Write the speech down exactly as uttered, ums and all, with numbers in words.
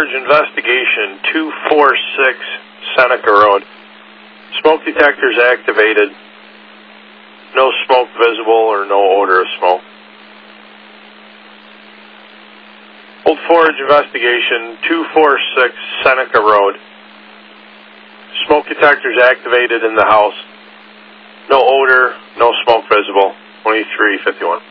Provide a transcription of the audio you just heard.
Forge, investigation two four six Seneca Road. Smoke detectors activated. No smoke visible or no odor of smoke. Old Forge, investigation two four six Seneca Road. Smoke detectors activated in the house. No odor, no smoke visible. twenty-three fifty-one.